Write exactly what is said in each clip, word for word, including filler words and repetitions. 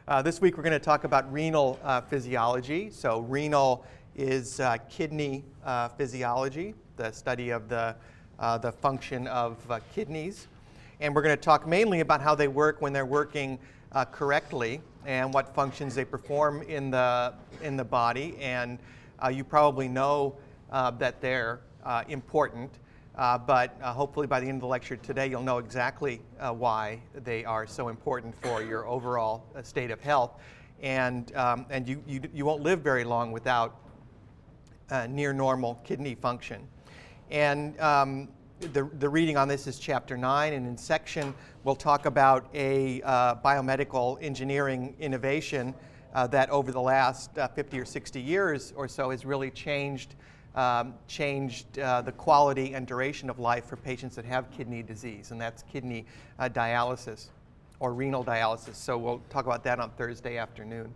Uh, this week we're going to talk about renal uh, physiology. So renal is uh, kidney uh, physiology, the study of the, uh, the function of uh, kidneys. And we're going to talk mainly about how they work when they're working uh, correctly and what functions they perform in the, in the body. And uh, you probably know uh, that they're uh, important. Uh, but uh, hopefully by the end of the lecture today, you'll know exactly uh, why they are so important for your overall uh, state of health. And, um, and you, you, you won't live very long without uh, near normal kidney function. And um, the, the reading on this is chapter nine, and in section we'll talk about a uh, biomedical engineering innovation uh, that over the last uh, fifty or sixty years or so has really changed Um, changed uh, the quality and duration of life for patients that have kidney disease, and that's kidney uh, dialysis or renal dialysis. So we'll talk about that on Thursday afternoon.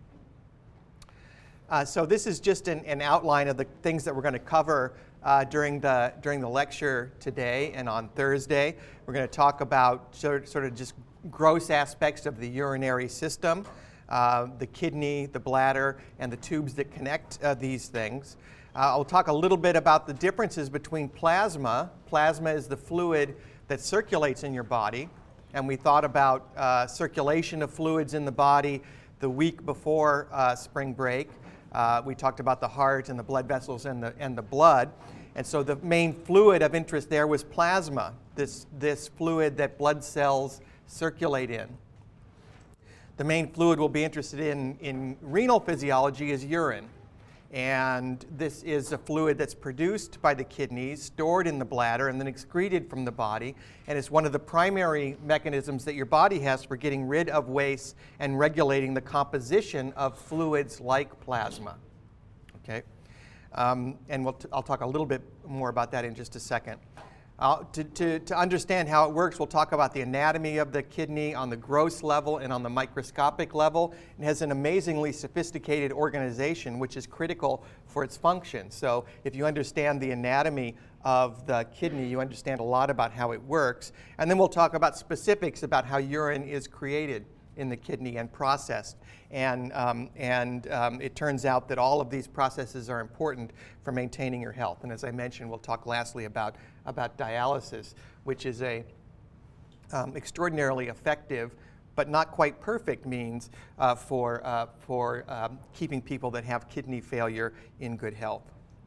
Uh, so this is just an, an outline of the things that we're going to cover uh, during the during the lecture today and on Thursday. We're going to talk about sort, sort of just gross aspects of the urinary system, uh, the kidney, the bladder, and the tubes that connect uh, these things. Uh, I'll talk a little bit about the differences between plasma. Plasma is the fluid that circulates in your body, and we thought about uh, circulation of fluids in the body the week before uh, spring break. Uh, we talked about the heart and the blood vessels and the, and the blood, and so the main fluid of interest there was plasma, this, this fluid that blood cells circulate in. The main fluid we'll be interested in in renal physiology is urine. And this is a fluid that's produced by the kidneys, stored in the bladder, and then excreted from the body. And it's one of the primary mechanisms that your body has for getting rid of waste and regulating the composition of fluids like plasma. Okay? Um, and we'll t- I'll talk a little bit more about that in just a second. Uh, to, to, to understand how it works, we'll talk about the anatomy of the kidney on the gross level and on the microscopic level. It has an amazingly sophisticated organization, which is critical for its function. So if you understand the anatomy of the kidney, you understand a lot about how it works. And then we'll talk about specifics about how urine is created in the kidney and processed. And, um, and um, it turns out that all of these processes are important for maintaining your health. And as I mentioned, we'll talk lastly about, about dialysis, which is a um, extraordinarily effective but not quite perfect means uh, for, uh, for um, keeping people that have kidney failure in good health.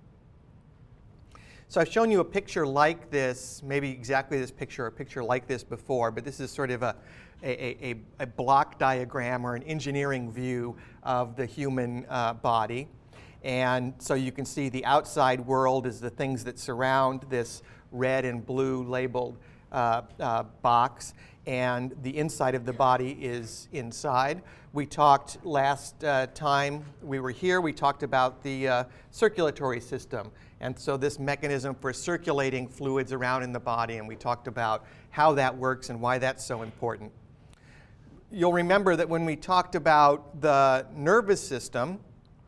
So I've shown you a picture like this, maybe exactly this picture, or a picture like this before, but this is sort of a, a, a, a block diagram or an engineering view of the human uh, body. And so you can see the outside world is the things that surround this red and blue labeled uh, uh, box, and the inside of the body is inside. We talked last uh, time we were here, we talked about the uh, circulatory system. And so this mechanism for circulating fluids around in the body, and we talked about how that works and why that's so important. You'll remember that when we talked about the nervous system,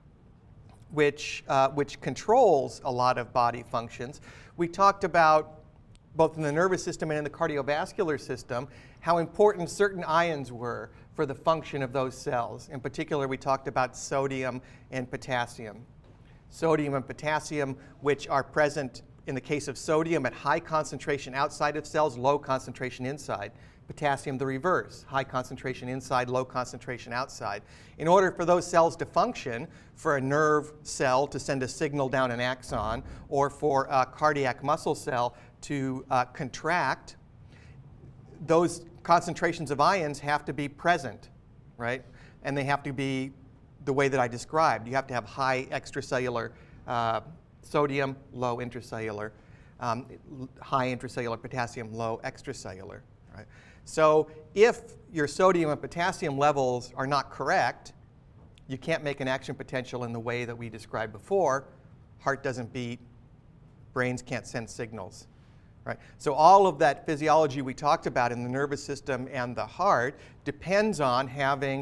which, uh, which controls a lot of body functions, we talked about, both in the nervous system and in the cardiovascular system, how important certain ions were for the function of those cells. In particular, we talked about sodium and potassium. Sodium and potassium, which are present in the case of sodium at high concentration outside of cells, low concentration inside. Potassium, the reverse, high concentration inside, low concentration outside. In order for those cells to function, for a nerve cell to send a signal down an axon, or for a cardiac muscle cell to uh, contract, those concentrations of ions have to be present, right? And they have to be the way that I described. You have to have high extracellular uh, sodium, low intracellular, um, high intracellular potassium, low extracellular, right? So if your sodium and potassium levels are not correct, you can't make an action potential in the way that we described before. Heart doesn't beat, brains can't send signals. Right? So all of that physiology we talked about in the nervous system and the heart depends on having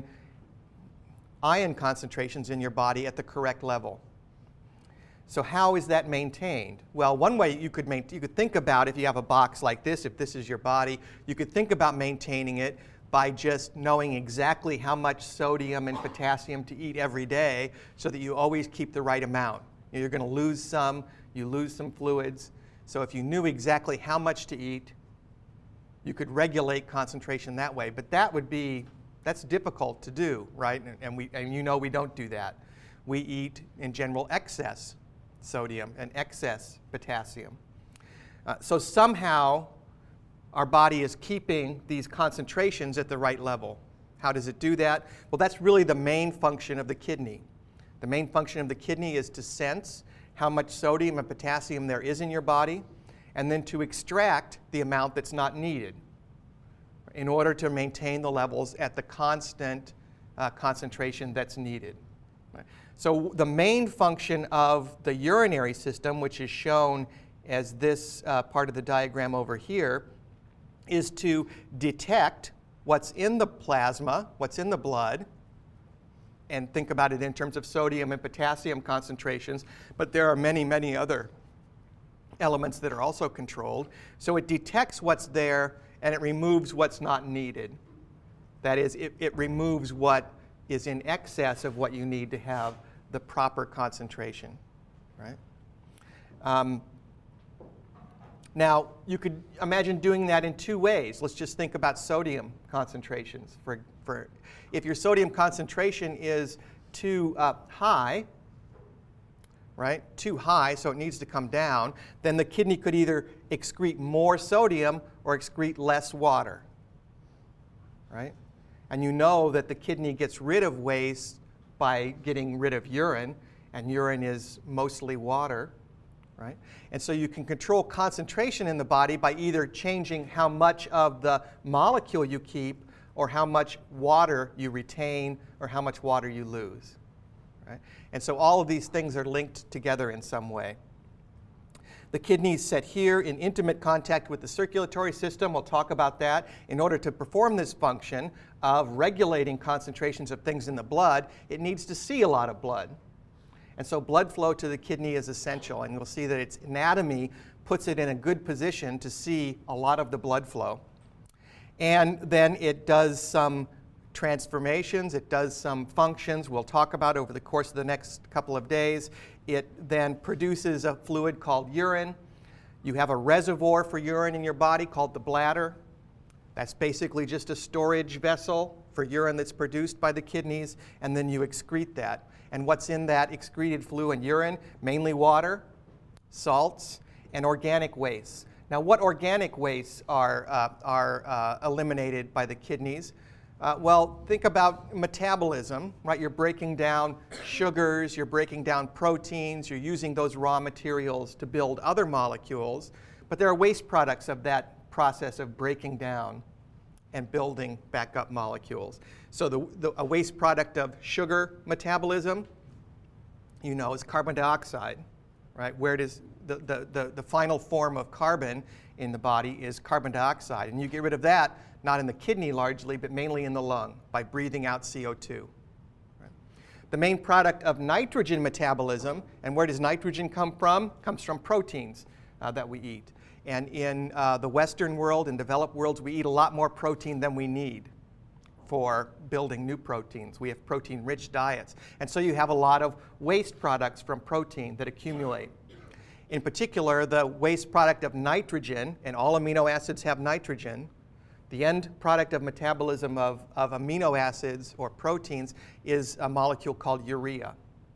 ion concentrations in your body at the correct level. So how is that maintained? Well, one way you could, main, you could think about, if you have a box like this, if this is your body, you could think about maintaining it by just knowing exactly how much sodium and potassium to eat every day so that you always keep the right amount. You're going to lose some, you lose some fluids. So if you knew exactly how much to eat, you could regulate concentration that way. But that would be, that's difficult to do, right? And, and, we, and you know we don't do that. We eat, in general, excess sodium and excess potassium. Uh, so somehow, our body is keeping these concentrations at the right level. How does it do that? Well, that's really the main function of the kidney. The main function of the kidney is to sense how much sodium and potassium there is in your body, and then to extract the amount that's not needed in order to maintain the levels at the constant uh, concentration that's needed. Right? So the main function of the urinary system, which is shown as this uh, part of the diagram over here, is to detect what's in the plasma, what's in the blood, and think about it in terms of sodium and potassium concentrations, but there are many, many other elements that are also controlled. So it detects what's there and it removes what's not needed. That is, it, it removes what is in excess of what you need to have the proper concentration, right? Um, Now, you could imagine doing that in two ways. Let's just think about sodium concentrations. For, for, if your sodium concentration is too uh, high, right, too high, so it needs to come down, then the kidney could either excrete more sodium or excrete less water, right? And you know that the kidney gets rid of waste by getting rid of urine, and urine is mostly water. Right? And so you can control concentration in the body by either changing how much of the molecule you keep or how much water you retain or how much water you lose. Right? And so all of these things are linked together in some way. The kidneys set here in intimate contact with the circulatory system. We'll talk about that. In order to perform this function of regulating concentrations of things in the blood, it needs to see a lot of blood. And so blood flow to the kidney is essential, and you'll see that its anatomy puts it in a good position to see a lot of the blood flow. And then it does some transformations, it does some functions we'll talk about over the course of the next couple of days. It then produces a fluid called urine. You have a reservoir for urine in your body called the bladder. That's basically just a storage vessel for urine that's produced by the kidneys, and then you excrete that. And what's in that excreted fluid and urine? Mainly water, salts, and organic wastes. Now, what organic wastes are, uh, are uh, eliminated by the kidneys? Uh, well, think about metabolism, right? You're breaking down sugars, you're breaking down proteins, you're using those raw materials to build other molecules, but there are waste products of that process of breaking down and building back up molecules. So the, the, a waste product of sugar metabolism, you know, is carbon dioxide, right? Where does the, the, the, the final form of carbon in the body is carbon dioxide. And you get rid of that, not in the kidney largely, but mainly in the lung by breathing out C O two. Right? The main product of nitrogen metabolism, and where does nitrogen come from? Comes from proteins uh, that we eat. And in uh, the Western world, in developed worlds, we eat a lot more protein than we need for building new proteins. We have protein-rich diets. And so you have a lot of waste products from protein that accumulate. In particular, the waste product of nitrogen, and all amino acids have nitrogen, the end product of metabolism of, of amino acids or proteins is a molecule called urea.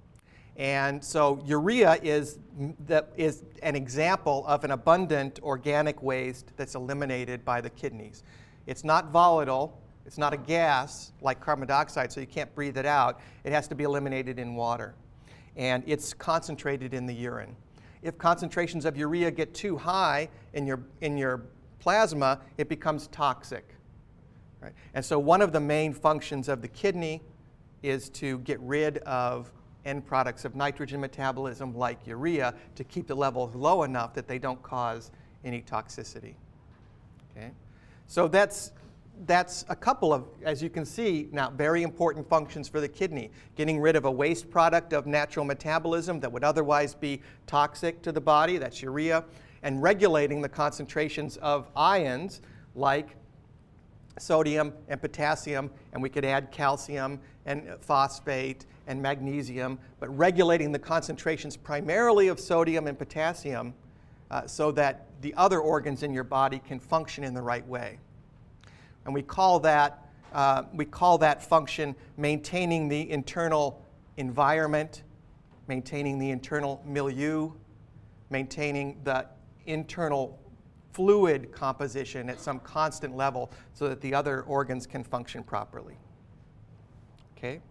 And so urea is, the, is an example of an abundant organic waste that's eliminated by the kidneys. It's not volatile. It's not a gas like carbon dioxide, so you can't breathe it out. It has to be eliminated in water. And it's concentrated in the urine. If concentrations of urea get too high in your, in your plasma, it becomes toxic. Right? And so one of the main functions of the kidney is to get rid of end products of nitrogen metabolism like urea to keep the levels low enough that they don't cause any toxicity. Okay? So that's, that's a couple of, as you can see now, very important functions for the kidney. Getting rid of a waste product of natural metabolism that would otherwise be toxic to the body, that's urea, and regulating the concentrations of ions like sodium and potassium, and we could add calcium and phosphate and magnesium, but regulating the concentrations primarily of sodium and potassium uh, so that the other organs in your body can function in the right way. And we call that, uh, we call that function maintaining the internal environment, maintaining the internal milieu, maintaining the internal fluid composition at some constant level so that the other organs can function properly. Okay?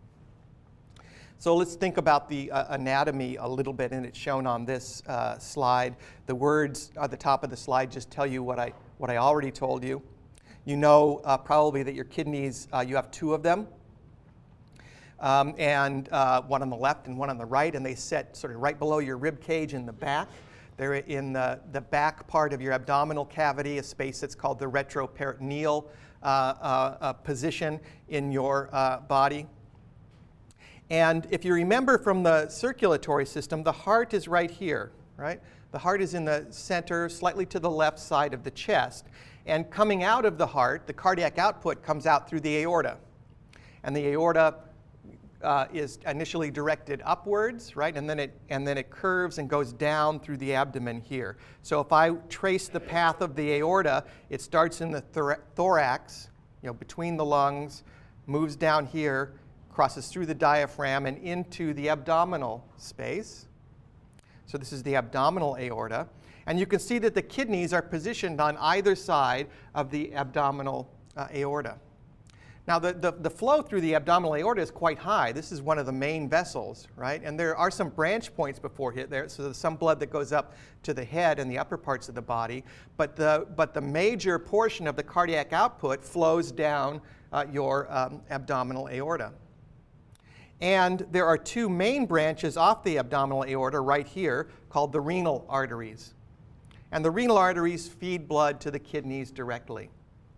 So let's think about the uh, anatomy a little bit, and it's shown on this uh, slide. The words at the top of the slide just tell you what I, what I already told you. You know uh, probably that your kidneys, uh, you have two of them, um, and uh, one on the left and one on the right, and they sit sort of right below your rib cage in the back. They're in the, the back part of your abdominal cavity, a space that's called the retroperitoneal uh, uh, uh, position in your uh, body. And if you remember from the circulatory system, the heart is right here, right? The heart is in the center, slightly to the left side of the chest. And coming out of the heart, the cardiac output comes out through the aorta. And the aorta uh, is initially directed upwards, right? And then, it, and then it curves and goes down through the abdomen here. So if I trace the path of the aorta, it starts in the thor- thorax, you know, between the lungs, moves down here, crosses through the diaphragm and into the abdominal space. So this is the abdominal aorta. And you can see that the kidneys are positioned on either side of the abdominal uh, aorta. Now, the, the, the flow through the abdominal aorta is quite high. This is one of the main vessels, right? And there are some branch points before here. There, so there's some blood that goes up to the head and the upper parts of the body. But the, but the major portion of the cardiac output flows down uh, your um, abdominal aorta. And there are two main branches off the abdominal aorta right here called the renal arteries. And the renal arteries feed blood to the kidneys directly.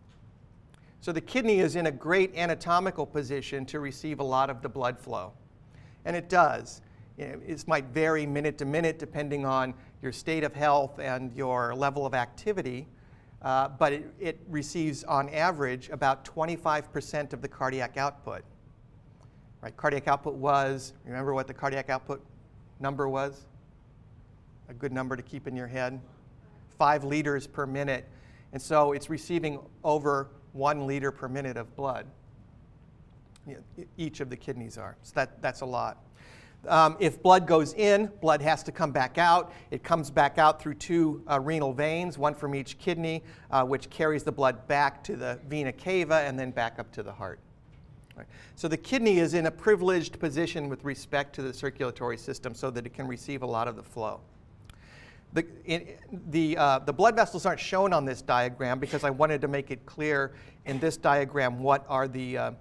So the kidney is in a great anatomical position to receive a lot of the blood flow. And it does. It might vary minute to minute depending on your state of health and your level of activity, uh, but it, it receives on average about twenty-five percent of the cardiac output. Right, cardiac output was, remember what the cardiac output number was? A good number to keep in your head. Five liters per minute. And so it's receiving over one liter per minute of blood. You know, each of the kidneys are. So that, that's a lot. Um, if blood goes in, blood has to come back out. It comes back out through two uh, renal veins, one from each kidney, uh, which carries the blood back to the vena cava and then back up to the heart. Right. So the kidney is in a privileged position with respect to the circulatory system so that it can receive a lot of the flow. The, in, the, uh, the blood vessels aren't shown on this diagram because I wanted to make it clear in this diagram what are the, uh,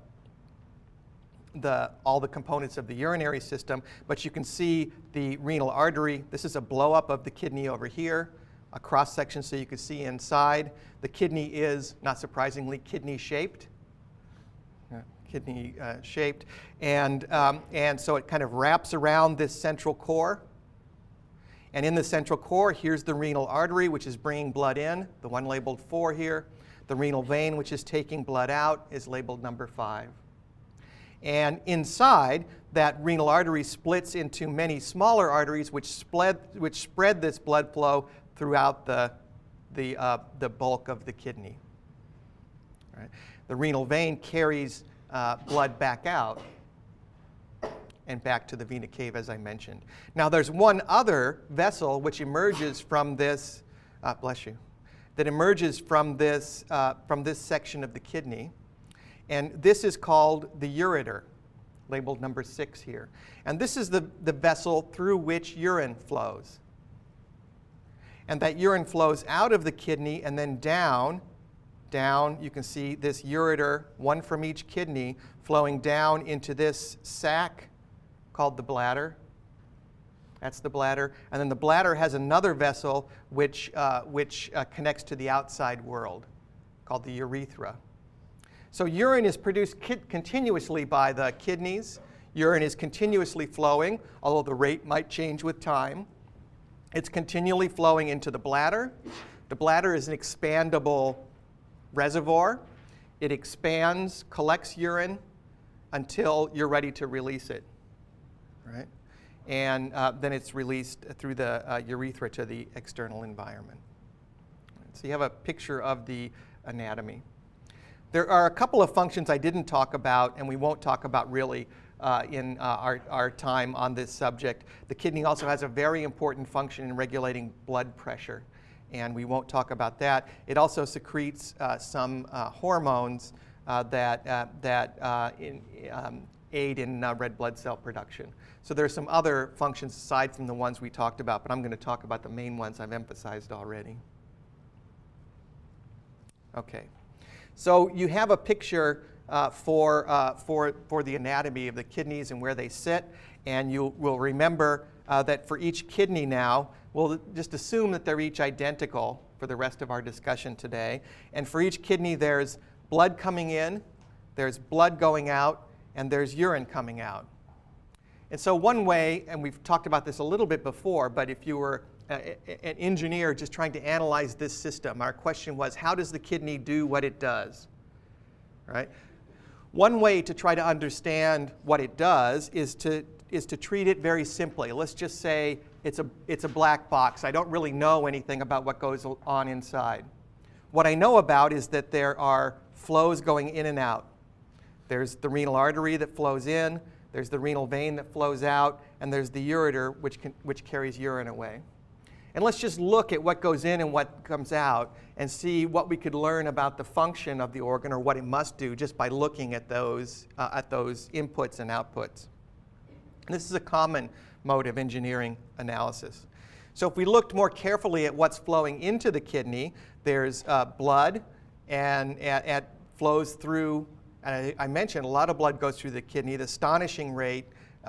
the, all the components of the urinary system, but you can see the renal artery. This is a blow-up of the kidney over here, a cross-section so you can see inside. The kidney is, not surprisingly, kidney-shaped. kidney uh, shaped, and, um, and so it kind of wraps around this central core. And in the central core, here's the renal artery, which is bringing blood in, the one labeled four here. The renal vein, which is taking blood out, is labeled number five. And inside, that renal artery splits into many smaller arteries, which, spread, which spread this blood flow throughout the, the, uh, the bulk of the kidney. Right. The renal vein carries uh, blood back out and back to the vena cava, as I mentioned. Now, there's one other vessel which emerges from this, uh, bless you, that emerges from this, uh, from this section of the kidney. And this is called the ureter, labeled number six here. And this is the, the vessel through which urine flows. And that urine flows out of the kidney and then down, down, you can see this ureter, one from each kidney, flowing down into this sac called the bladder. That's the bladder. And then the bladder has another vessel which, uh, which uh, connects to the outside world, called the urethra. So urine is produced ki- continuously by the kidneys. Urine is continuously flowing, although the rate might change with time. It's continually flowing into the bladder. The bladder is an expandable reservoir. it expands, collects urine until you're ready to release it, right? And uh, then it's released through the uh, urethra to the external environment. So you have a picture of the anatomy. There are a couple of functions I didn't talk about, and we won't talk about really uh, in uh, our, our time on this subject. The kidney also has a very important function in regulating blood pressure, and we won't talk about that. It also secretes uh, some uh, hormones uh, that, uh, that uh, in, um, aid in uh, red blood cell production. So there are some other functions aside from the ones we talked about, but I'm going to talk about the main ones I've emphasized already. Okay, so you have a picture uh, for, uh, for, for the anatomy of the kidneys and where they sit, and you will remember uh, that for each kidney now, we'll just assume that they're each identical for the rest of our discussion today. And for each kidney, there's blood coming in, there's blood going out, and there's urine coming out. And so one way, and we've talked about this a little bit before, but if you were a, a, an engineer just trying to analyze this system, our question was, how does the kidney do what it does? Right? One way to try to understand what it does is to, is to treat it very simply. Let's just say it's a, it's a black box. I don't really know anything about what goes on inside. What I know about is that there are flows going in and out. There's the renal artery that flows in, there's the renal vein that flows out, and there's the ureter, which, can, which carries urine away. And let's just look at what goes in and what comes out and see what we could learn about the function of the organ or what it must do just by looking at those, uh, at those inputs and outputs. And this is a common mode of engineering analysis. So if we looked more carefully at what's flowing into the kidney, there's uh, blood, and it flows through. And I, I mentioned a lot of blood goes through the kidney. The astonishing rate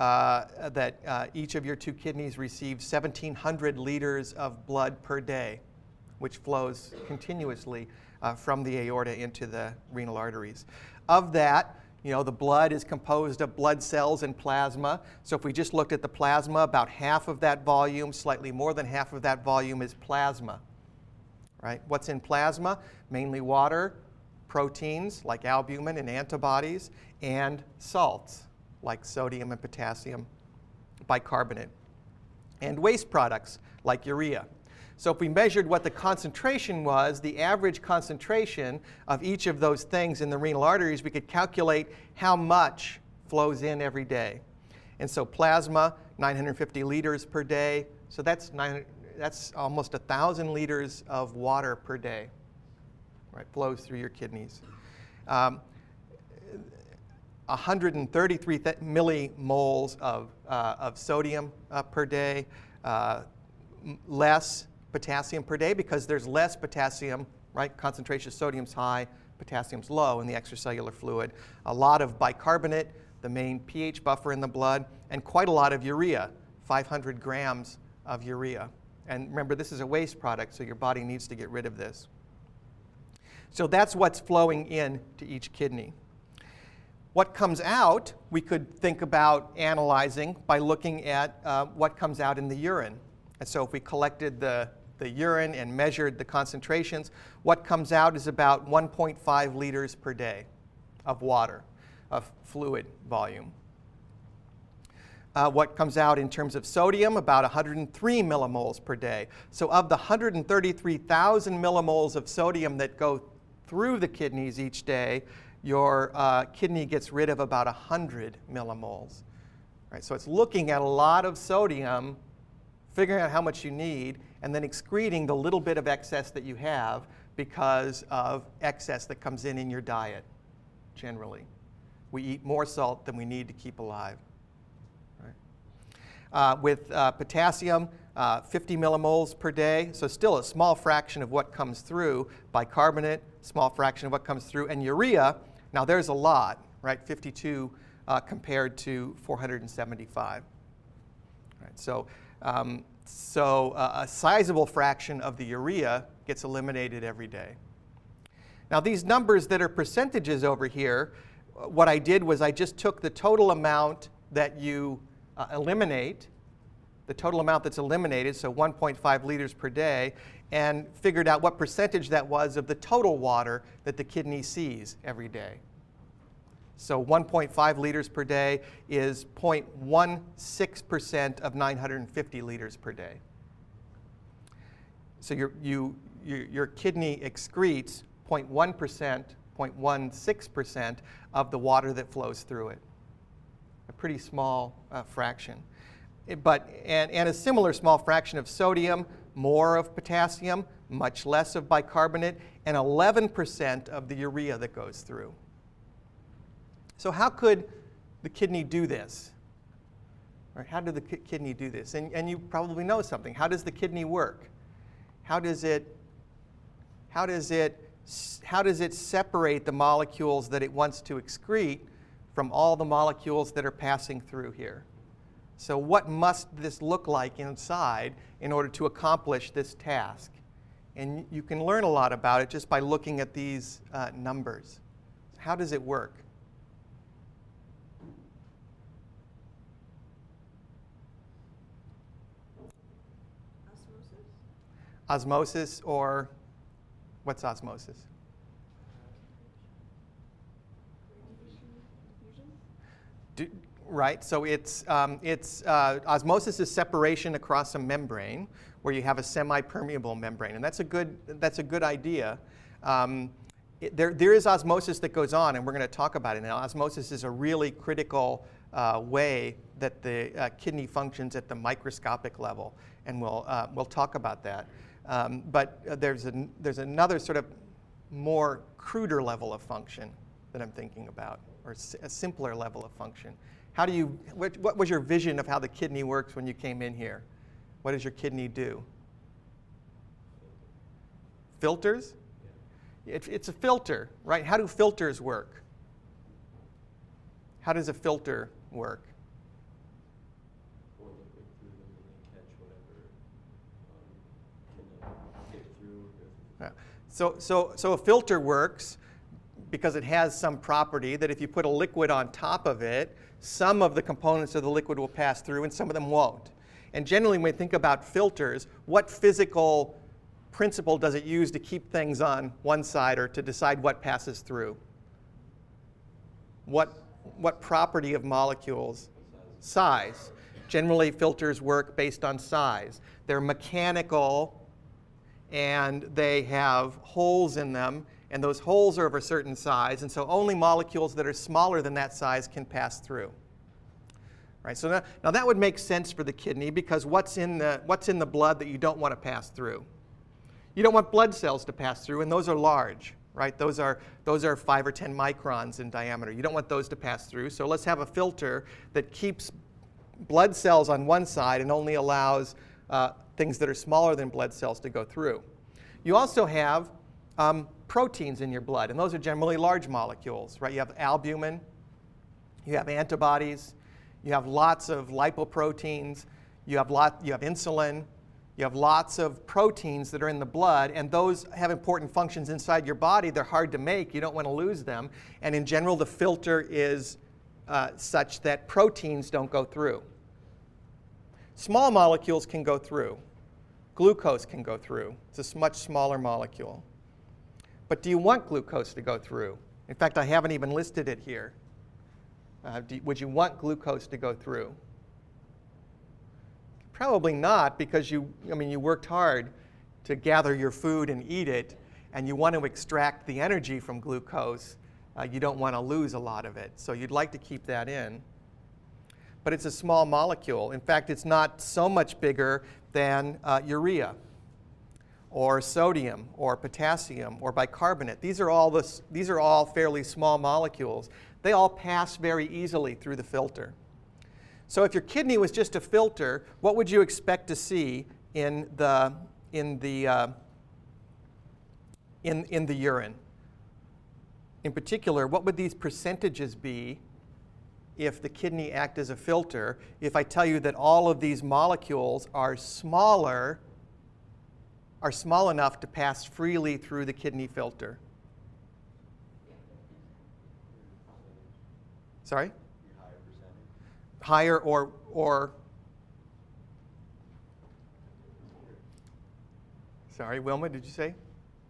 uh, that uh, each of your two kidneys receives seventeen hundred liters of blood per day, which flows continuously uh, from the aorta into the renal arteries. Of that, you know, the blood is composed of blood cells and plasma. So if we just looked at the plasma, about half of that volume, slightly more than half of that volume is plasma. Right? What's in plasma? Mainly water, proteins like albumin and antibodies, and salts like sodium and potassium bicarbonate, and waste products like urea. So if we measured what the concentration was, the average concentration of each of those things in the renal arteries, we could calculate how much flows in every day. And so plasma, nine hundred fifty liters per day, so that's, nine, that's almost one thousand liters of water per day. Right, flows through your kidneys. Um, one hundred thirty-three th- millimoles of, uh, of sodium uh, per day, uh, m- less potassium per day because there's less potassium, right? Concentration of sodium's high, potassium's low in the extracellular fluid. A lot of bicarbonate, the main pH buffer in the blood, and quite a lot of urea, five hundred grams of urea. And remember, this is a waste product, so your body needs to get rid of this. So that's what's flowing in to each kidney. What comes out, we could think about analyzing by looking at uh, what comes out in the urine. And so if we collected the, the urine and measured the concentrations, what comes out is about one point five liters per day of water, of fluid volume. Uh, what comes out in terms of sodium, about one hundred three millimoles per day. So of the one hundred thirty-three thousand millimoles of sodium that go through the kidneys each day, your uh, kidney gets rid of about one hundred millimoles. Right? So it's looking at a lot of sodium, figuring out how much you need, and then excreting the little bit of excess that you have because of excess that comes in in your diet, generally. We eat more salt than we need to keep alive. Right? Uh, with uh, potassium, uh, fifty millimoles per day, so still a small fraction of what comes through. Bicarbonate, small fraction of what comes through. And urea, now there's a lot, right? fifty-two uh, compared to four hundred seventy-five. Right, so um, so uh, a sizable fraction of the urea gets eliminated every day. Now these numbers that are percentages over here, what I did was I just took the total amount that you uh, eliminate, the total amount that's eliminated, so one point five liters per day, and figured out what percentage that was of the total water that the kidney sees every day. So one point five liters per day is zero point one six percent of nine hundred fifty liters per day. So your, you, your, your kidney excretes zero point one percent, zero point one six percent of the water that flows through it. A pretty small uh, fraction. It, but, and, and a similar small fraction of sodium, more of potassium, much less of bicarbonate, and eleven percent of the urea that goes through. So how could the kidney do this? Right, how did the ki- kidney do this? And, and you probably know something. How does the kidney work? How does it, how does it, how does it separate the molecules that it wants to excrete from all the molecules that are passing through here? So what must this look like inside in order to accomplish this task? And you can learn a lot about it just by looking at these uh, numbers. How does it work? Osmosis? Osmosis, or what's osmosis? Diffusion? Do, right, so it's, um, it's uh, osmosis is separation across a membrane where you have a semi-permeable membrane, and that's a good, that's a good idea. Um, it, there, there is osmosis that goes on, and we're going to talk about it now. Osmosis is a really critical uh, way that the uh, kidney functions at the microscopic level, and we'll, uh, we'll talk about that. Um, but uh, there's, a, there's another sort of more cruder level of function that I'm thinking about, or a simpler level of function. How do you, what, what was your vision of how the kidney works when you came in here? What does your kidney do? Filters? It, it's a filter, right? How do filters work? How does a filter work? Pour liquid through them and then catch whatever um, can uh, get through. Yeah. So, so, so a filter works because it has some property that if you put a liquid on top of it, some of the components of the liquid will pass through and some of them won't. And generally when we think about filters, what physical principle does it use to keep things on one side or to decide what passes through? What, what property of molecules? Size. Generally filters work based on size. They're mechanical and they have holes in them, and those holes are of a certain size, and so only molecules that are smaller than that size can pass through. Right, so now, now that would make sense for the kidney, because what's in the, what's in the blood that you don't want to pass through? You don't want blood cells to pass through, and those are large, right? Those are, those are five or ten microns in diameter. You don't want those to pass through, so let's have a filter that keeps blood cells on one side and only allows uh, things that are smaller than blood cells to go through. You also have um, proteins in your blood, and those are generally large molecules, right? You have albumin, you have antibodies, you have lots of lipoproteins, you have, lot, you have insulin, you have lots of proteins that are in the blood, and those have important functions inside your body. They're hard to make. You don't want to lose them. And in general, the filter is uh, such that proteins don't go through. Small molecules can go through. Glucose can go through. It's a much smaller molecule. But do you want glucose to go through? In fact, I haven't even listed it here. Uh, do, would you want glucose to go through? Probably not, because you, I mean, you worked hard to gather your food and eat it, and you want to extract the energy from glucose. Uh, you don't want to lose a lot of it, so you'd like to keep that in. But it's a small molecule. In fact, it's not so much bigger than uh, urea, or sodium, or potassium, or bicarbonate. These are all this, these are all fairly small molecules. They all pass very easily through the filter. So if your kidney was just a filter, what would you expect to see in the, in the, uh, in, in the urine? In particular, what would these percentages be if the kidney act as a filter, if I tell you that all of these molecules are smaller, are small enough to pass freely through the kidney filter? Sorry? Higher percentage. Higher or, or Sorry, Wilma, did you say?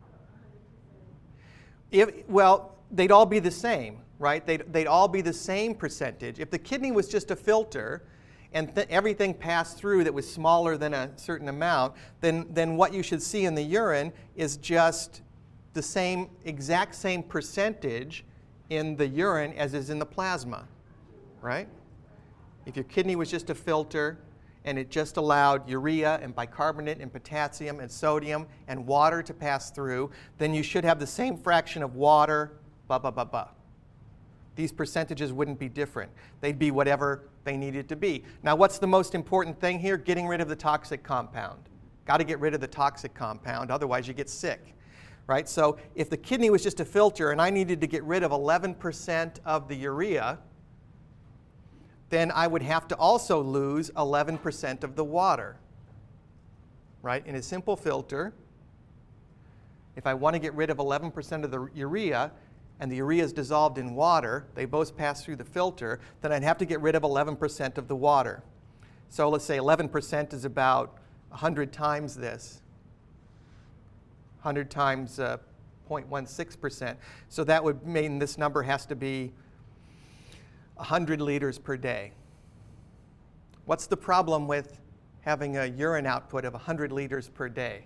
If, well, they'd all be the same, right? They'd, they'd all be the same percentage. If the kidney was just a filter and th- everything passed through that was smaller than a certain amount, then, then what you should see in the urine is just the same, exact same percentage in the urine as is in the plasma, right? If your kidney was just a filter and it just allowed urea and bicarbonate and potassium and sodium and water to pass through, then you should have the same fraction of water, blah, blah, blah, blah. These percentages wouldn't be different. They'd be whatever they needed to be. Now, what's the most important thing here? Getting rid of the toxic compound. Got to get rid of the toxic compound, otherwise you get sick, right? So if the kidney was just a filter and I needed to get rid of eleven percent of the urea, then I would have to also lose eleven percent of the water, right? In a simple filter, if I want to get rid of eleven percent of the urea, and the urea is dissolved in water, they both pass through the filter, then I'd have to get rid of eleven percent of the water. So let's say eleven percent is about one hundred times this, one hundred times uh, zero point one six percent. So that would mean this number has to be one hundred liters per day. What's the problem with having a urine output of one hundred liters per day?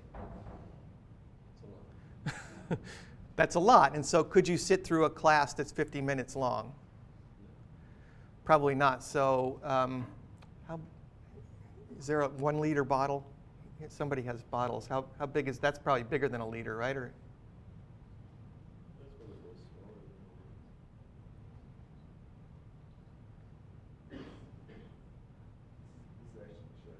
That's a lot. That's a lot. And so could you sit through a class that's fifty minutes long? Probably not. So um, how, is there a one liter bottle? Somebody has bottles. How, how big is, that's probably bigger than a liter, right? Or That's one of those smaller than It's actually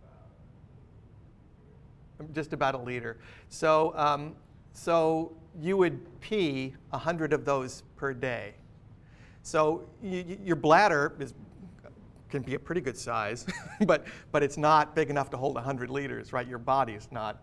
just about. just about a liter. So, um, so you would pee one hundred of those per day. So y- y- your bladder is, can be a pretty good size, but, but it's not big enough to hold one hundred liters, right? Your body is not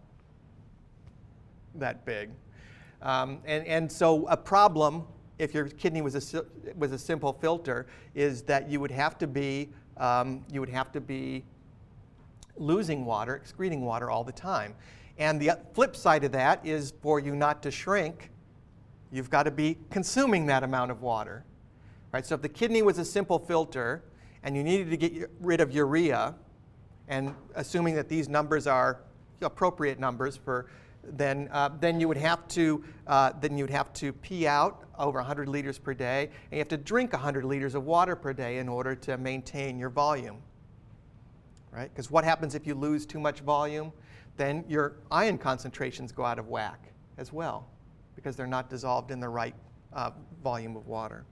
that big. Um, and, and so a problem, if your kidney was a, si- was a simple filter, is that you would have to be, um, you would have to be losing water, excreting water all the time. And the flip side of that is for you not to shrink, you've got to be consuming that amount of water. Right? So if the kidney was a simple filter and you needed to get rid of urea, and assuming that these numbers are appropriate numbers for, then uh, then you would have to uh, then you'd have to pee out over one hundred liters per day, and you have to drink one hundred liters of water per day in order to maintain your volume. Right? Because what happens if you lose too much volume? Then your ion concentrations go out of whack as well, because they're not dissolved in the right uh, volume of water.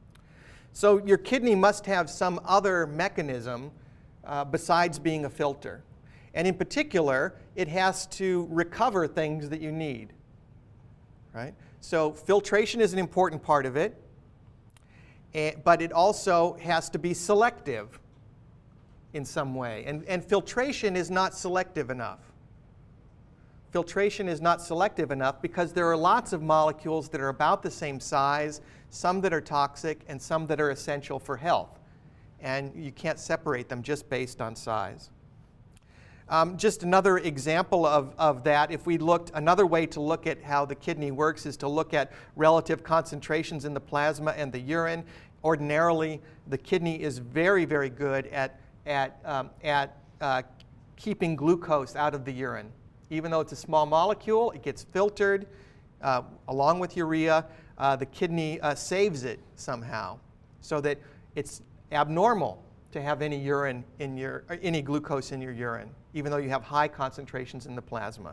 So your kidney must have some other mechanism uh, besides being a filter. And in particular, it has to recover things that you need. Right? So filtration is an important part of it, and, but it also has to be selective in some way. And, and filtration is not selective enough. Filtration is not selective enough because there are lots of molecules that are about the same size, some that are toxic, and some that are essential for health. And you can't separate them just based on size. Um, just another example of, of that, if we looked, another way to look at how the kidney works is to look at relative concentrations in the plasma and the urine. Ordinarily, the kidney is very, very good at, at, um, at uh, keeping glucose out of the urine. Even though it's a small molecule, it gets filtered uh, along with urea. Uh, the kidney uh, saves it somehow, so that it's abnormal to have any urine in your, or any glucose in your urine, even though you have high concentrations in the plasma.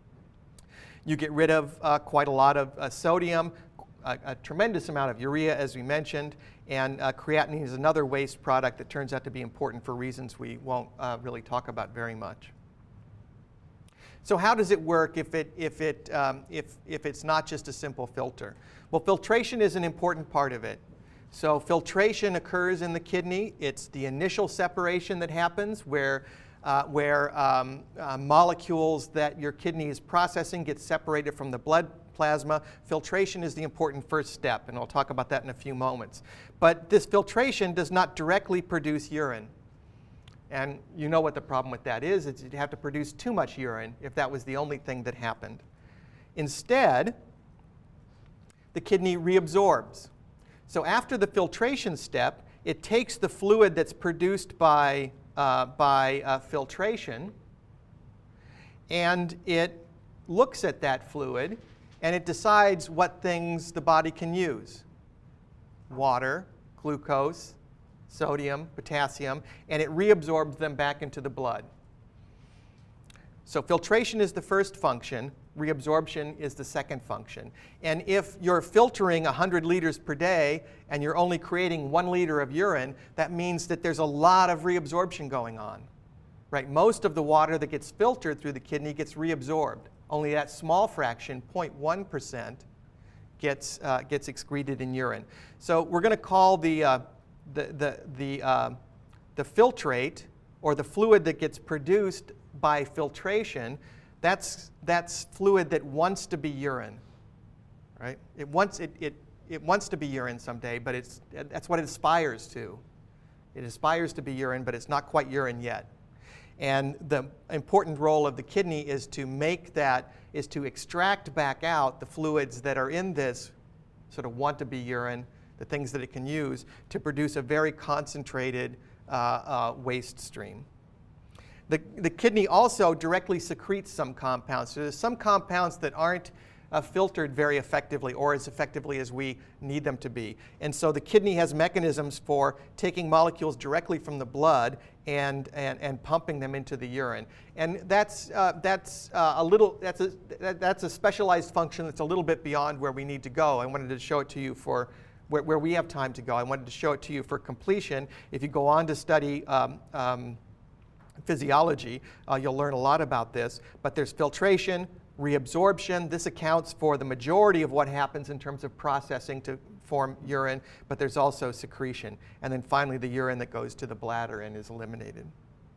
You get rid of uh, quite a lot of uh, sodium, a, a tremendous amount of urea, as we mentioned, and uh, creatinine is another waste product that turns out to be important for reasons we won't uh, really talk about very much. So how does it work if, it, if, it, um, if, if it's not just a simple filter? Well, filtration is an important part of it. So filtration occurs in the kidney. It's the initial separation that happens where, uh, where um, uh, molecules that your kidney is processing get separated from the blood plasma. Filtration is the important first step, and I'll talk about that in a few moments. But this filtration does not directly produce urine. And you know what the problem with that is. It's you'd have to produce too much urine if that was the only thing that happened. Instead, the kidney reabsorbs. So after the filtration step, it takes the fluid that's produced by, uh, by uh, filtration, and it looks at that fluid, and it decides what things the body can use. Water, glucose, sodium, potassium, and it reabsorbs them back into the blood. So filtration is the first function, reabsorption is the second function. And if you're filtering one hundred liters per day and you're only creating one liter of urine, that means that there's a lot of reabsorption going on. Right? Most of the water that gets filtered through the kidney gets reabsorbed. Only that small fraction, zero point one percent, gets, uh, gets excreted in urine. So we're going to call the, uh, the, the, the, uh, the filtrate, or the fluid that gets produced by filtration, that's, that's fluid that wants to be urine. Right? It wants, it, it, it wants to be urine someday, but it's, that's what it aspires to. It aspires to be urine, but it's not quite urine yet. And the important role of the kidney is to make that, is to extract back out the fluids that are in this sort of want to be urine, the things that it can use, to produce a very concentrated uh, uh, waste stream. The, the kidney also directly secretes some compounds. So there's some compounds that aren't uh, filtered very effectively, or as effectively as we need them to be. And so the kidney has mechanisms for taking molecules directly from the blood and, and, and pumping them into the urine. And that's, uh, that's, uh, a little, that's, a, that, that's a specialized function that's a little bit beyond where we need to go. I wanted to show it to you for where, where we have time to go. I wanted to show it to you for completion. If you go on to study um, um, physiology, uh, you'll learn a lot about this. But there's filtration, reabsorption. This accounts for the majority of what happens in terms of processing to form urine, but there's also secretion. And then finally, the urine that goes to the bladder and is eliminated.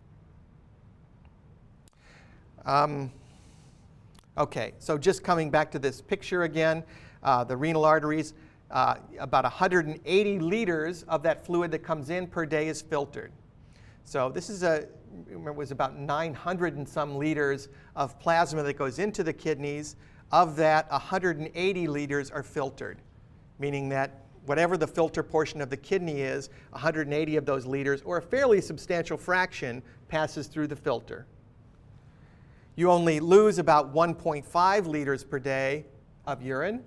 Um, okay, so just coming back to this picture again, uh, the renal arteries, uh, about one hundred eighty liters of that fluid that comes in per day is filtered. So this is a, remember, it was about nine hundred and some liters of plasma that goes into the kidneys. Of that, one hundred eighty liters are filtered, meaning that whatever the filter portion of the kidney is, one hundred eighty of those liters, or a fairly substantial fraction, passes through the filter. You only lose about one point five liters per day of urine,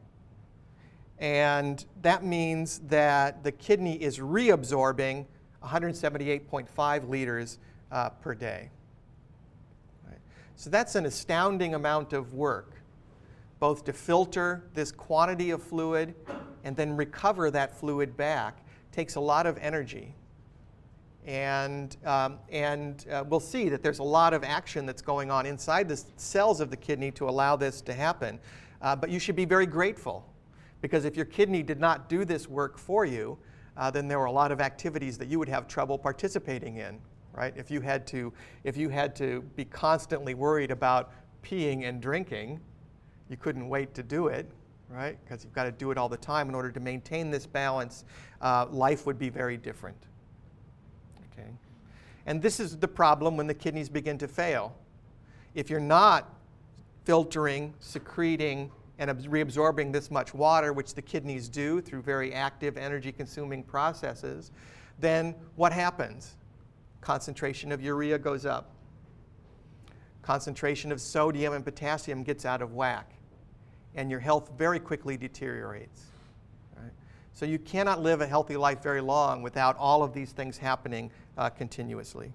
and that means that the kidney is reabsorbing one hundred seventy-eight point five liters uh, per day. Right. So that's an astounding amount of work, both to filter this quantity of fluid and then recover that fluid back. Takes a lot of energy. And, um, and uh, we'll see that there's a lot of action that's going on inside the cells of the kidney to allow this to happen. Uh, but you should be very grateful, because if your kidney did not do this work for you, uh, then there were a lot of activities that you would have trouble participating in, right? If you had to, if you had to be constantly worried about peeing and drinking, you couldn't wait to do it, right? Because you've got to do it all the time in order to maintain this balance. Uh, life would be very different. Okay? And this is the problem when the kidneys begin to fail. If you're not filtering, secreting, and reabsorbing this much water, which the kidneys do through very active energy-consuming processes, then what happens? Concentration of urea goes up. Concentration of sodium and potassium gets out of whack, and your health very quickly deteriorates. Right? So you cannot live a healthy life very long without all of these things happening uh, continuously.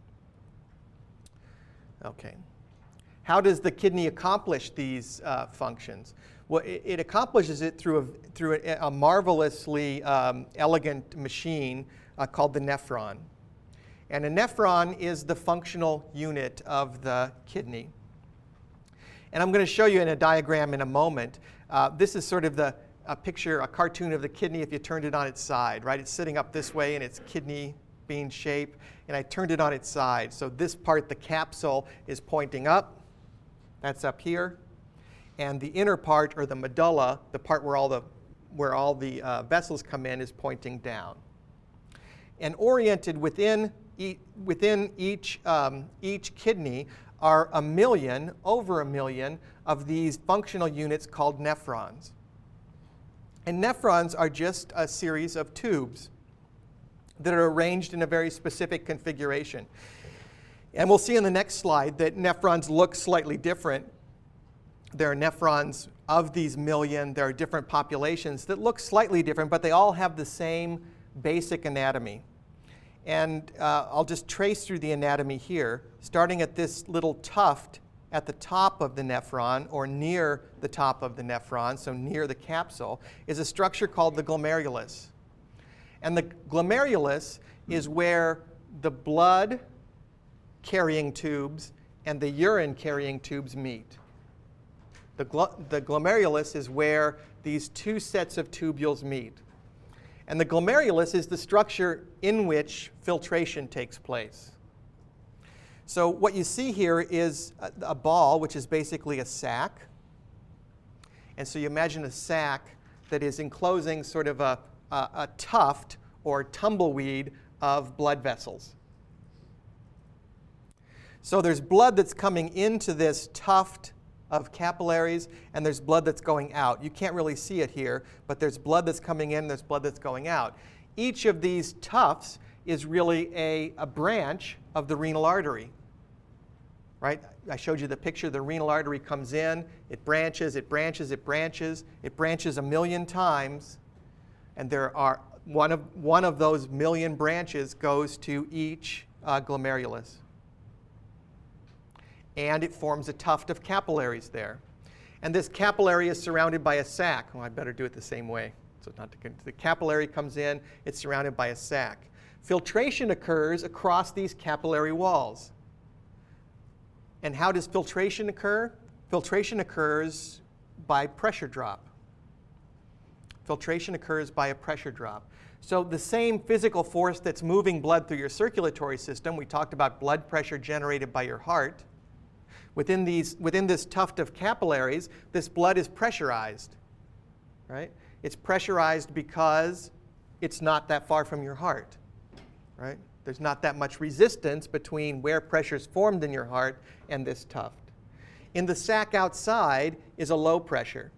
Okay. How does the kidney accomplish these uh, functions? Well, it, it accomplishes it through a, through a, a marvelously um, elegant machine uh, called the nephron. And a nephron is the functional unit of the kidney. And I'm going to show you in a diagram in a moment. Uh, this is sort of the a picture, a cartoon of the kidney if you turned it on its side, right? It's sitting up this way in its kidney bean shape, and I turned it on its side. So this part, the capsule, is pointing up. That's up here. And the inner part, or the medulla, the part where all the, where all the uh, vessels come in, is pointing down. And oriented within e- within each, um, each kidney are a million, over a million, of these functional units called nephrons. And nephrons are just a series of tubes that are arranged in a very specific configuration. And we'll see in the next slide that nephrons look slightly different. There are nephrons of these million. There are different populations that look slightly different, but they all have the same basic anatomy. And uh, I'll just trace through the anatomy here, starting at this little tuft at the top of the nephron, or near the top of the nephron, so near the capsule, is a structure called the glomerulus. And the glomerulus is where the blood carrying tubes and the urine carrying tubes meet. The, gl- the glomerulus is where these two sets of tubules meet. And the glomerulus is the structure in which filtration takes place. So what you see here is a, a ball, which is basically a sac. And so you imagine a sac that is enclosing sort of a, a, a tuft or tumbleweed of blood vessels. So there's blood that's coming into this tuft of capillaries, and there's blood that's going out. You can't really see it here, but there's blood that's coming in, there's blood that's going out. Each of these tufts is really a, a branch of the renal artery, right? I showed you the picture. The renal artery comes in, it branches, it branches, it branches, it branches a million times, and there are one of, one of those million branches goes to each uh, glomerulus. And it forms a tuft of capillaries there. And this capillary is surrounded by a sac. Oh, I better do it the same way. So not to, the capillary comes in, it's surrounded by a sac. Filtration occurs across these capillary walls. And how does filtration occur? Filtration occurs by pressure drop. Filtration occurs by a pressure drop. So the same physical force that's moving blood through your circulatory system, we talked about blood pressure generated by your heart. Within, these, within this tuft of capillaries, this blood is pressurized, right? It's pressurized because it's not that far from your heart, right? There's not that much resistance between where pressure is formed in your heart and this tuft. In the sac outside is a low pressure.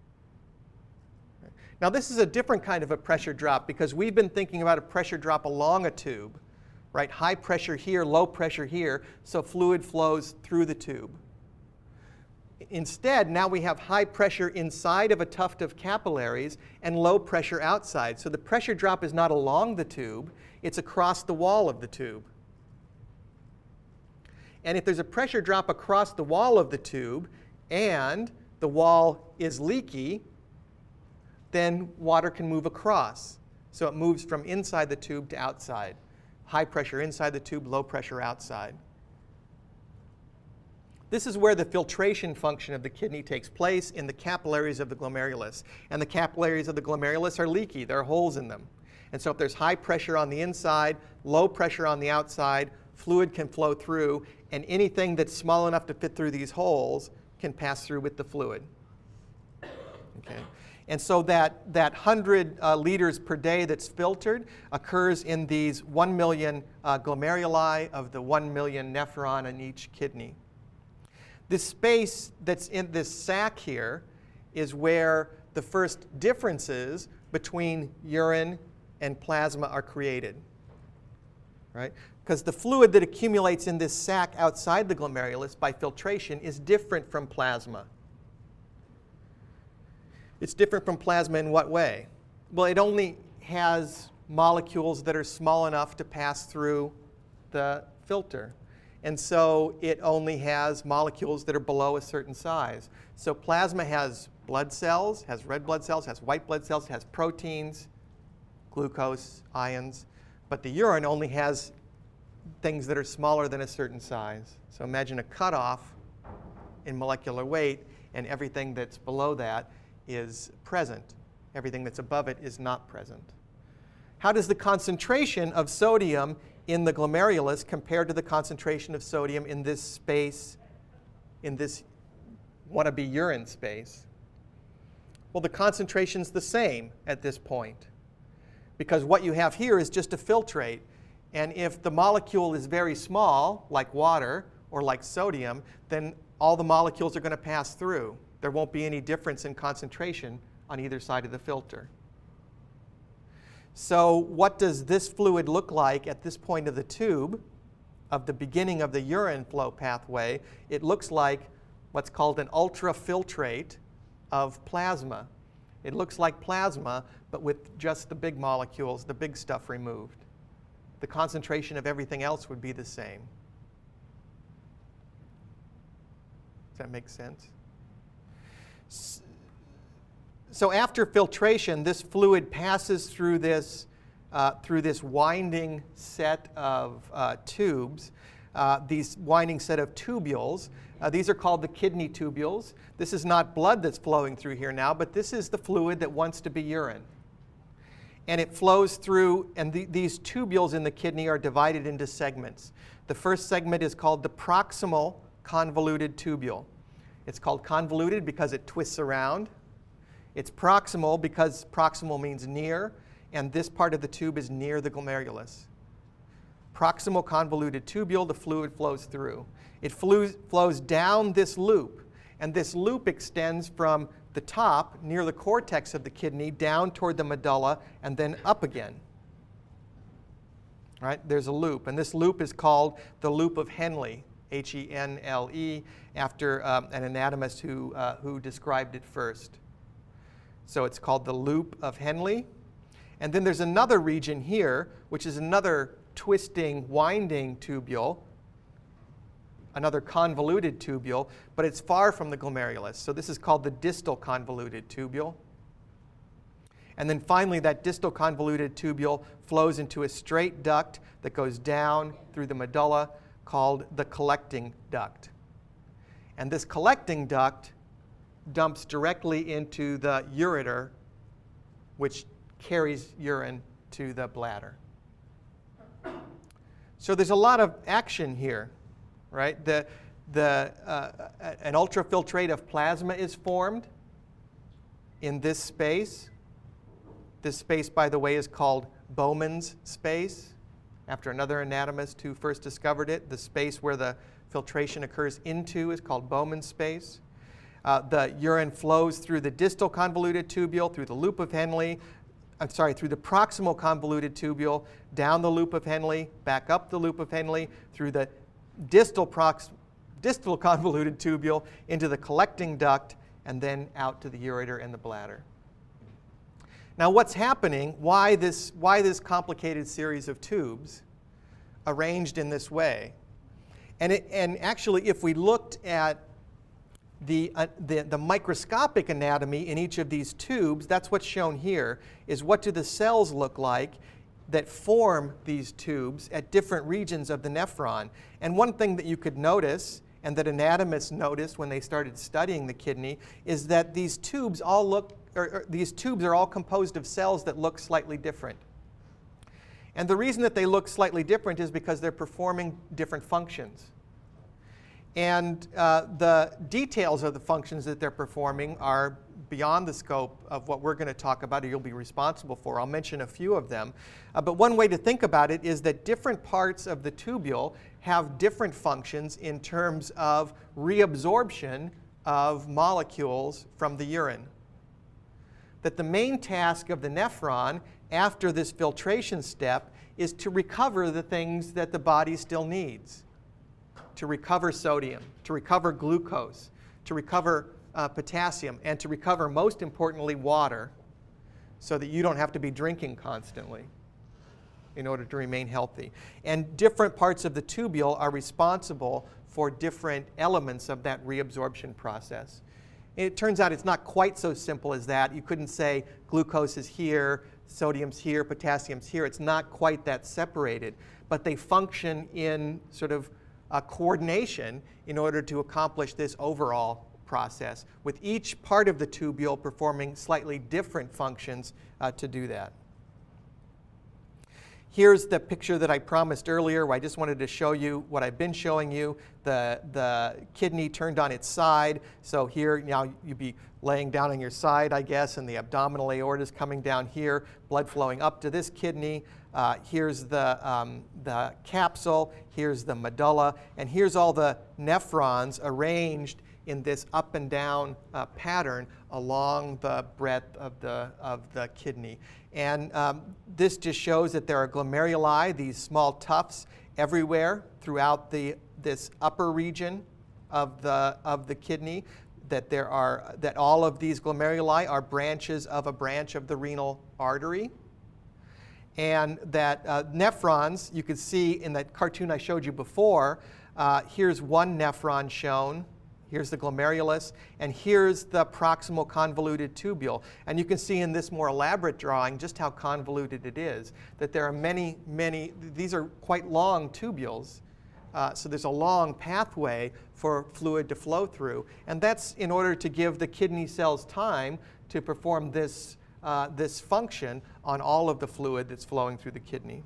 Now this is a different kind of a pressure drop because we've been thinking about a pressure drop along a tube. Right? High pressure here, low pressure here, so fluid flows through the tube. Instead, now we have high pressure inside of a tuft of capillaries and low pressure outside. So the pressure drop is not along the tube, it's across the wall of the tube. And if there's a pressure drop across the wall of the tube and the wall is leaky, then water can move across. So it moves from inside the tube to outside. High pressure inside the tube, low pressure outside. This is where the filtration function of the kidney takes place, in the capillaries of the glomerulus. And the capillaries of the glomerulus are leaky. There are holes in them. And so if there's high pressure on the inside, low pressure on the outside, fluid can flow through, and anything that's small enough to fit through these holes can pass through with the fluid. Okay. And so that, that one hundred uh, liters per day that's filtered occurs in these one million uh, glomeruli of the one million nephron in each kidney. This space that's in this sac here is where the first differences between urine and plasma are created, right? Because the fluid that accumulates in this sac outside the glomerulus by filtration is different from plasma. It's different from plasma in what way? Well, it only has molecules that are small enough to pass through the filter. And so it only has molecules that are below a certain size. So plasma has blood cells, has red blood cells, has white blood cells, has proteins, glucose, ions. But the urine only has things that are smaller than a certain size. So imagine a cutoff in molecular weight, and everything that's below that is present. Everything that's above it is not present. How does the concentration of sodium in the glomerulus compare to the concentration of sodium in this space, in this wannabe urine space? Well, the concentration's the same at this point, because what you have here is just a filtrate, And if the molecule is very small, like water or like sodium, then all the molecules are going to pass through. There won't be any difference in concentration on either side of the filter. So what does this fluid look like at this point of the tube, of the beginning of the urine flow pathway? It looks like what's called an ultrafiltrate of plasma. It looks like plasma, but with just the big molecules, the big stuff removed. The concentration of everything else would be the same. Does that make sense? So after filtration, this fluid passes through this, uh, through this winding set of uh, tubes, uh, these winding set of tubules. Uh, these are called the kidney tubules. This is not blood that's flowing through here now, but this is the fluid that wants to be urine. And it flows through, and the, these tubules in the kidney are divided into segments. The first segment is called the proximal convoluted tubule. It's called convoluted because it twists around. It's proximal because proximal means near, and this part of the tube is near the glomerulus. Proximal convoluted tubule, the fluid flows through. It flows, flows down this loop, and this loop extends from the top, near the cortex of the kidney, down toward the medulla, and then up again. All right, there's a loop, and this loop is called the loop of Henle, H E N L E, after um, an anatomist who, uh, who described it first. So it's called the loop of Henle. And then there's another region here, which is another twisting, winding tubule, another convoluted tubule, but it's far from the glomerulus. So this is called the distal convoluted tubule. And then finally, that distal convoluted tubule flows into a straight duct that goes down through the medulla called the collecting duct. And this collecting duct dumps directly into the ureter, which carries urine to the bladder. So there's a lot of action here, right? The, the, uh, an ultrafiltrate of plasma is formed in this space. This space, by the way, is called Bowman's space, after another anatomist who first discovered it. The space where the filtration occurs into is called Bowman's space. Uh, the urine flows through the distal convoluted tubule, through the loop of Henle, I'm sorry, through the proximal convoluted tubule, down the loop of Henle, back up the loop of Henle, through the distal, prox distal convoluted tubule, into the collecting duct, and then out to the ureter and the bladder. Now what's happening, why this, why this complicated series of tubes arranged in this way? And, it, and actually, if we looked at The, uh, the, the microscopic anatomy in each of these tubes, that's what's shown here, is what do the cells look like that form these tubes at different regions of the nephron. And one thing that you could notice, and that anatomists noticed when they started studying the kidney, is that these tubes all look, or, or these tubes are all composed of cells that look slightly different. And the reason that they look slightly different is because they're performing different functions. And uh, the details of the functions that they're performing are beyond the scope of what we're going to talk about or you'll be responsible for. I'll mention a few of them. Uh, but one way to think about it is that different parts of the tubule have different functions in terms of reabsorption of molecules from the urine. That the main task of the nephron after this filtration step is to recover the things that the body still needs. To recover sodium, to recover glucose, to recover uh, potassium, and to recover, most importantly, water, so that you don't have to be drinking constantly in order to remain healthy. And different parts of the tubule are responsible for different elements of that reabsorption process. It turns out it's not quite so simple as that. You couldn't say glucose is here, sodium's here, potassium's here. It's not quite that separated, but they function in sort of Uh, coordination in order to accomplish this overall process, with each part of the tubule performing slightly different functions uh, to do that. Here's the picture that I promised earlier, where I just wanted to show you what I've been showing you, the, the kidney turned on its side. So here, now you'd be laying down on your side, I guess, and the abdominal aorta is coming down here, blood flowing up to this kidney. Uh, here's the, um, the capsule, here's the medulla, and here's all the nephrons arranged in this up and down uh, pattern along the breadth of the, of the kidney. And um, this just shows that there are glomeruli, these small tufts, everywhere throughout the, this upper region of the, of the kidney, that, there are, that all of these glomeruli are branches of a branch of the renal artery. And that uh, nephrons, you could see in that cartoon I showed you before, uh, here's one nephron shown. Here's the glomerulus, and here's the proximal convoluted tubule. And you can see in this more elaborate drawing just how convoluted it is, that there are many, many, these are quite long tubules. Uh, so there's a long pathway for fluid to flow through. And that's in order to give the kidney cells time to perform this Uh, this function on all of the fluid that's flowing through the kidney.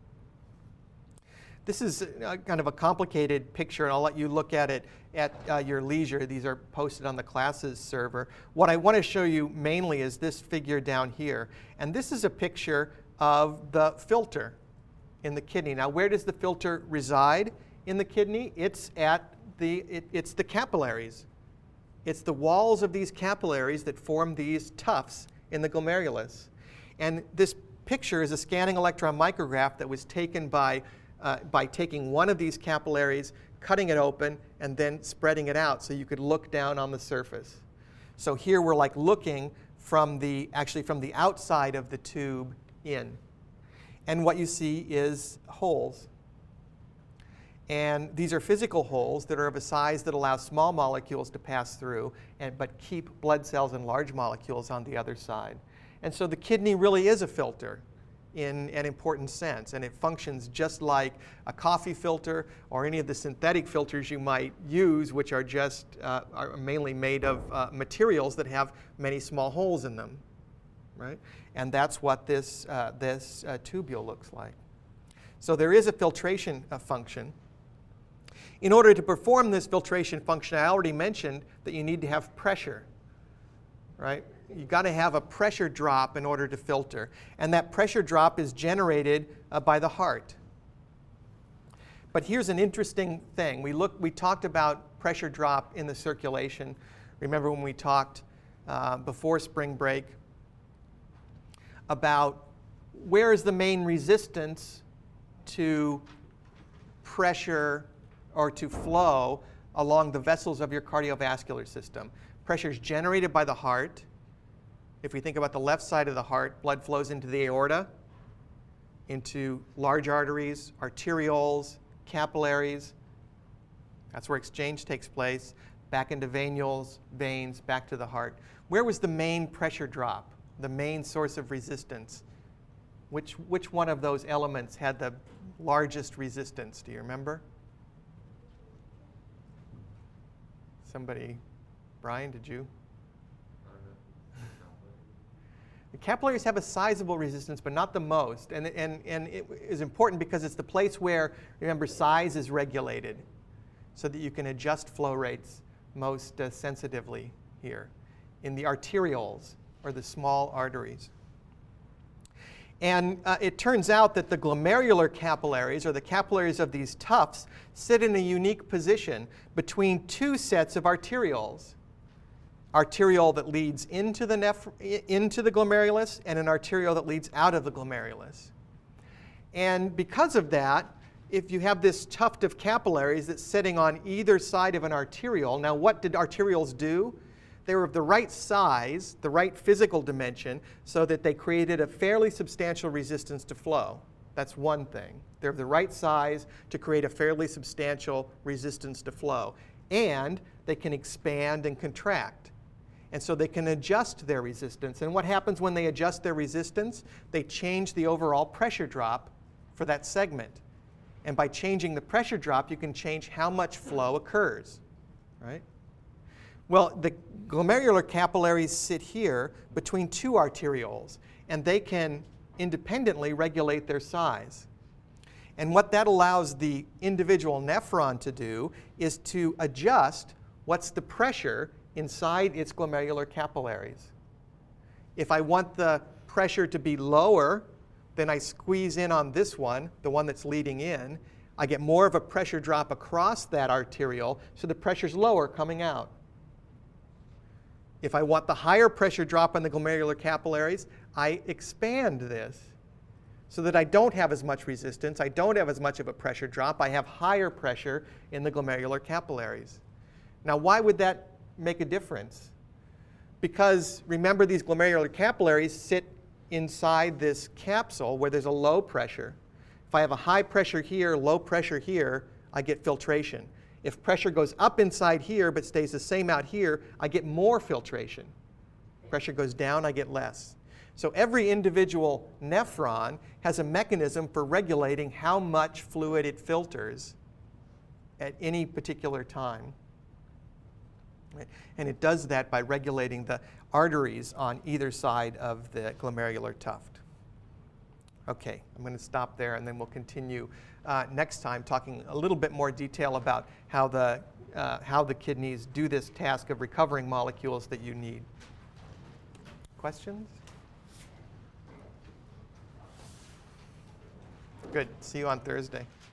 This is uh, kind of a complicated picture, and I'll let you look at it at uh, your leisure. These are posted on the classes server. What I want to show you mainly is this figure down here. And this is a picture of the filter in the kidney. Now, where does the filter reside in the kidney? It's at the, it, it's the capillaries. It's the walls of these capillaries that form these tufts in the glomerulus. And this picture is a scanning electron micrograph that was taken by, uh, by taking one of these capillaries, cutting it open, and then spreading it out so you could look down on the surface. So here we're like looking from the, actually from the outside of the tube in. And what you see is holes. And these are physical holes that are of a size that allow small molecules to pass through, and, but keep blood cells and large molecules on the other side. And so the kidney really is a filter in an important sense, and it functions just like a coffee filter or any of the synthetic filters you might use, which are just uh, are mainly made of uh, materials that have many small holes in them, right? And that's what this, uh, this uh, tubule looks like. So there is a filtration uh, function. In order to perform this filtration function, I already mentioned that you need to have pressure, right? You've got to have a pressure drop in order to filter. And that pressure drop is generated uh, by the heart. But here's an interesting thing. We, look, we talked about pressure drop in the circulation. Remember when we talked uh, before spring break about where is the main resistance to pressure or to flow along the vessels of your cardiovascular system. Pressure is generated by the heart. If we think about the left side of the heart, blood flows into the aorta, into large arteries, arterioles, capillaries. That's where exchange takes place. Back into venules, veins, back to the heart. Where was the main pressure drop, the main source of resistance? Which, which one of those elements had the largest resistance? Do you remember? Somebody, Brian, did you? The capillaries have a sizable resistance, but not the most. And, and, and it is important because it's the place where, remember, size is regulated so that you can adjust flow rates most uh, sensitively here in the arterioles, or the small arteries. And uh, it turns out that the glomerular capillaries, or the capillaries of these tufts, sit in a unique position between two sets of arterioles. Arteriole that leads into the, neph- into the glomerulus, and an arteriole that leads out of the glomerulus. And because of that, if you have this tuft of capillaries that's sitting on either side of an arteriole, now what did arterioles do? They were of the right size, the right physical dimension, so that they created a fairly substantial resistance to flow. That's one thing. They're of the right size to create a fairly substantial resistance to flow. And they can expand and contract. And so they can adjust their resistance. And what happens when they adjust their resistance? They change the overall pressure drop for that segment. And by changing the pressure drop, you can change how much flow occurs, right? Well, the glomerular capillaries sit here between two arterioles, and they can independently regulate their size. And what that allows the individual nephron to do is to adjust what's the pressure inside its glomerular capillaries. If I want the pressure to be lower then I squeeze in on this one, the one that's leading in. I get more of a pressure drop across that arteriole, so the pressure's lower coming out. If I want the higher pressure drop on the glomerular capillaries, I expand this so that I don't have as much resistance, I don't have as much of a pressure drop, I have higher pressure in the glomerular capillaries. Now, why would that make a difference? Because remember, these glomerular capillaries sit inside this capsule where there's a low pressure. If I have a high pressure here, low pressure here, I get filtration. If pressure goes up inside here but stays the same out here, I get more filtration. Pressure goes down, I get less. So every individual nephron has a mechanism for regulating how much fluid it filters at any particular time. Right? And it does that by regulating the arteries on either side of the glomerular tuft. Okay, I'm going to stop there, and then we'll continue uh, next time talking a little bit more detail about how the, uh, how the kidneys do this task of recovering molecules that you need. Questions? Good. See you on Thursday.